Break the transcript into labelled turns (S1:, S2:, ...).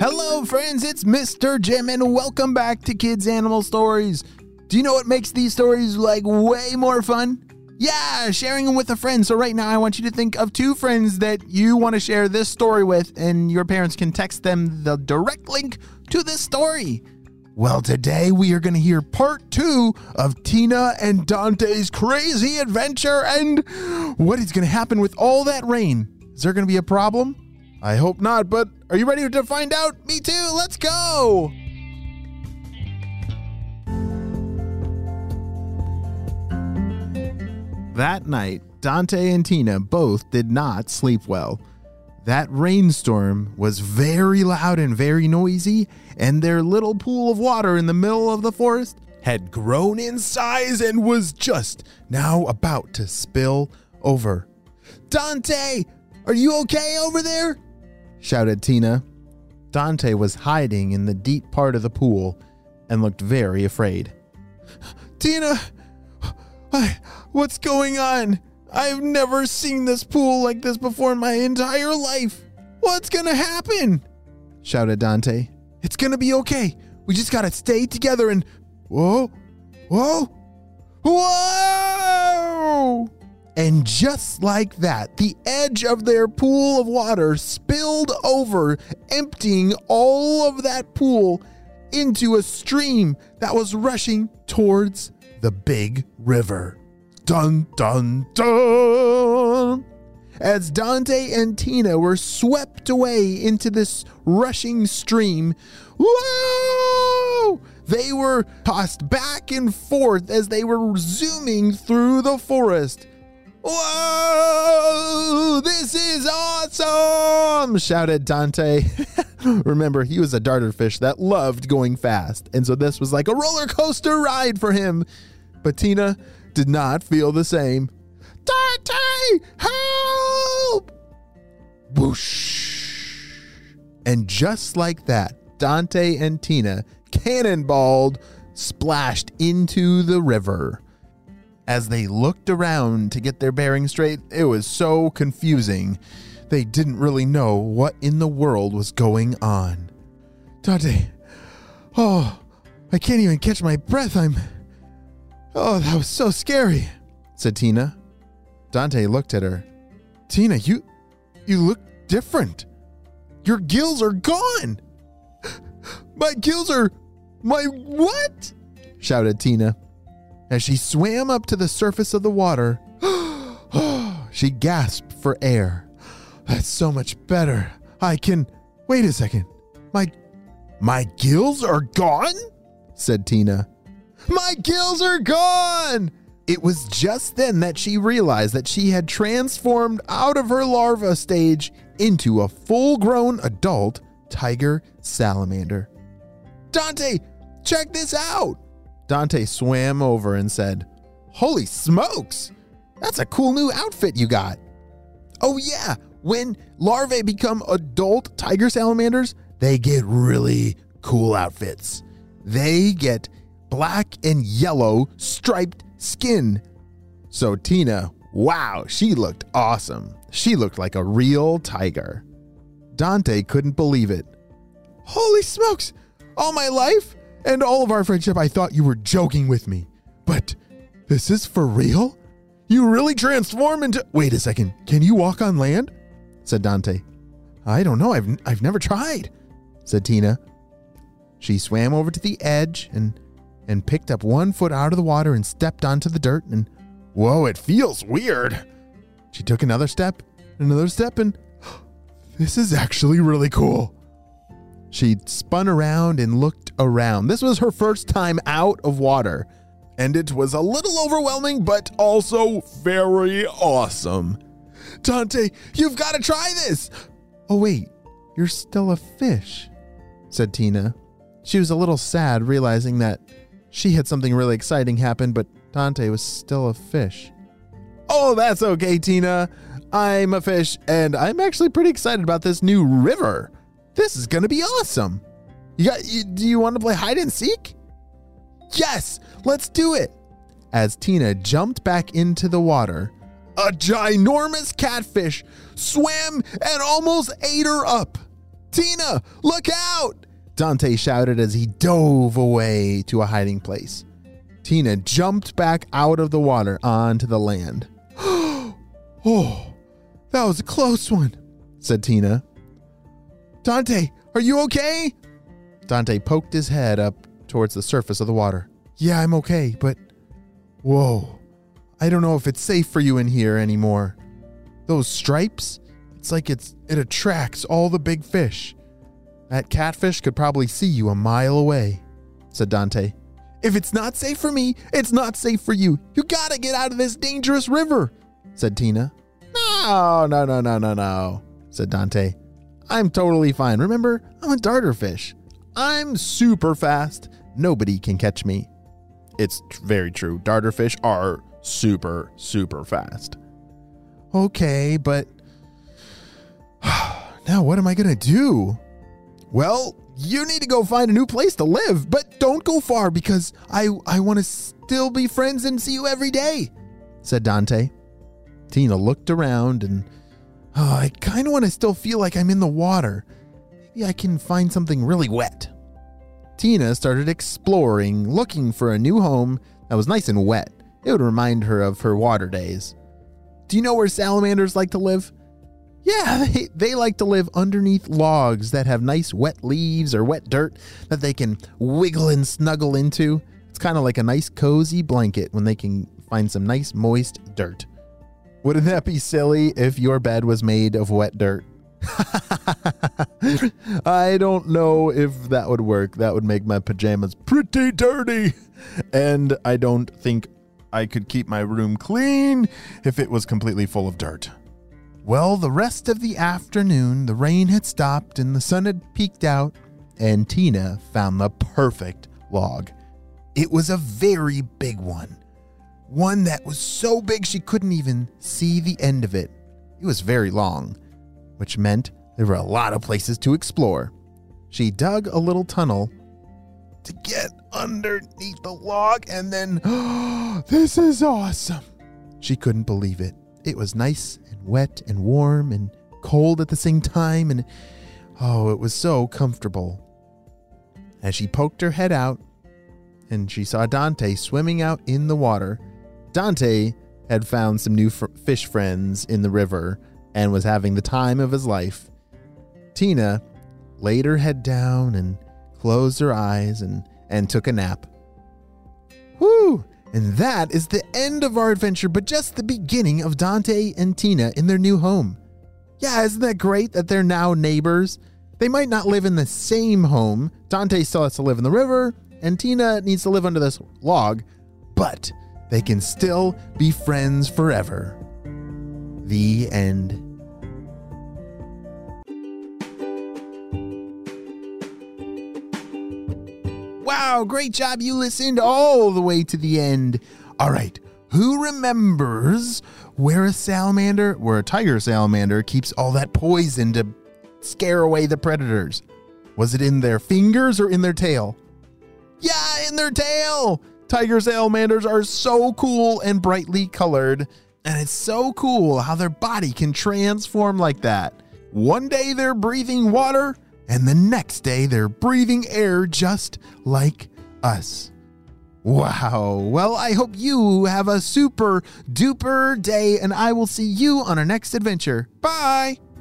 S1: Hello friends, it's Mr. Jim and welcome back to Kids Animal Stories. Do you know what makes these stories way more fun? Yeah, sharing them with a friend. So right now I want you to think of two friends that you want to share this story with, and your parents can text them the direct link to this story. Well, today we are going to hear part 2 of Tina and Dante's crazy adventure and what is going to happen with all that rain. Is there going to be a problem? I hope not, but are you ready to find out? Me too, let's go! That night, Dante and Tina both did not sleep well. That rainstorm was very loud and very noisy, and their little pool of water in the middle of the forest had grown in size and was just now about to spill over. Dante, are you okay over there? Shouted Tina. Dante was hiding in the deep part of the pool and looked very afraid. Tina, what's going on? I've never seen this pool like this before in my entire life. What's gonna happen? Shouted Dante. It's gonna be okay. We just gotta stay together and... Whoa! And just like that, the edge of their pool of water spilled over, emptying all of that pool into a stream that was rushing towards the big river. Dun, dun, dun! As Dante and Tina were swept away into this rushing stream, whoa! They were tossed back and forth as they were zooming through the forest. Whoa! This is awesome! Shouted Dante. Remember, he was a darterfish that loved going fast, and so this was like a roller coaster ride for him. But Tina did not feel the same. Dante, help! Whoosh! And just like that, Dante and Tina cannonballed, splashed into the river. As they looked around to get their bearings straight, it was so confusing. They didn't really know what in the world was going on. Dante, I can't even catch my breath. That was so scary, said Tina. Dante looked at her. Tina, you look different. Your gills are gone. My what? Shouted Tina. As she swam up to the surface of the water, she gasped for air. That's so much better. Wait a second. My gills are gone? Said Tina. My gills are gone! It was just then that she realized that she had transformed out of her larva stage into a full-grown adult tiger salamander. Dante, check this out! Dante swam over and said, Holy smokes! That's a cool new outfit you got. Oh yeah, when larvae become adult tiger salamanders, they get really cool outfits. They get black and yellow striped skin. So Tina, wow, she looked awesome. She looked like a real tiger. Dante couldn't believe it. Holy smokes! All my life and all of our friendship, I thought you were joking with me. But this is for real? You really transform into... Wait a second. Can you walk on land? Said Dante. I don't know. I've never tried, said Tina. She swam over to the edge and picked up 1 foot out of the water and stepped onto the dirt, and whoa, it feels weird. She took another step, and this is actually really cool. She spun around and looked around. This was her first time out of water, and it was a little overwhelming, but also very awesome. Dante, you've got to try this. Oh, wait, you're still a fish, said Tina. She was a little sad realizing that she had something really exciting happen, but Dante was still a fish. Oh, that's okay, Tina. I'm a fish, and I'm actually pretty excited about this new river. This is going to be awesome. Do you want to play hide and seek? Yes, let's do it. As Tina jumped back into the water, a ginormous catfish swam and almost ate her up. Tina, look out! Dante shouted as he dove away to a hiding place. Tina jumped back out of the water onto the land. Oh, that was a close one, said Tina. Dante, are you okay? Dante poked his head up towards the surface of the water. Yeah, I'm okay, but whoa, I don't know if it's safe for you in here anymore. Those stripes, it's like it attracts all the big fish. That catfish could probably see you a mile away, said Dante. If it's not safe for me, it's not safe for you. You gotta get out of this dangerous river, said Tina. No, said Dante. I'm totally fine. Remember, I'm a darterfish. I'm super fast. Nobody can catch me. It's very true. Darterfish are super, super fast. Okay, but now what am I going to do? Well, you need to go find a new place to live, but don't go far because I want to still be friends and see you every day, said Dante. Tina looked around and I kind of want to still feel like I'm in the water. Maybe I can find something really wet. Tina started exploring, looking for a new home that was nice and wet. It would remind her of her water days. Do you know where salamanders like to live? Yeah, they like to live underneath logs that have nice wet leaves or wet dirt that they can wiggle and snuggle into. It's kind of like a nice cozy blanket when they can find some nice moist dirt. Wouldn't that be silly if your bed was made of wet dirt? I don't know if that would work. That would make my pajamas pretty dirty. And I don't think I could keep my room clean if it was completely full of dirt. Well, the rest of the afternoon, the rain had stopped and the sun had peeked out, and Tina found the perfect log. It was a very big one. One that was so big she couldn't even see the end of it. It was very long, which meant there were a lot of places to explore. She dug a little tunnel to get underneath the log, and then, this is awesome. She couldn't believe it. It was nice and wet and warm and cold at the same time, and it was so comfortable. As she poked her head out, and she saw Dante swimming out in the water. Dante had found some new fish friends in the river and was having the time of his life. Tina laid her head down and closed her eyes and took a nap. Whew! And that is the end of our adventure, but just the beginning of Dante and Tina in their new home. Yeah, isn't that great that they're now neighbors? They might not live in the same home. Dante still has to live in the river, and Tina needs to live under this log, but they can still be friends forever. The end. Wow, great job. You listened all the way to the end. All right, who remembers where a tiger salamander keeps all that poison to scare away the predators? Was it in their fingers or in their tail? Yeah, in their tail. Tiger salamanders are so cool and brightly colored, and it's so cool how their body can transform like that. One day they're breathing water, and the next day they're breathing air just like us. Wow. Well, I hope you have a super duper day, and I will see you on our next adventure. Bye.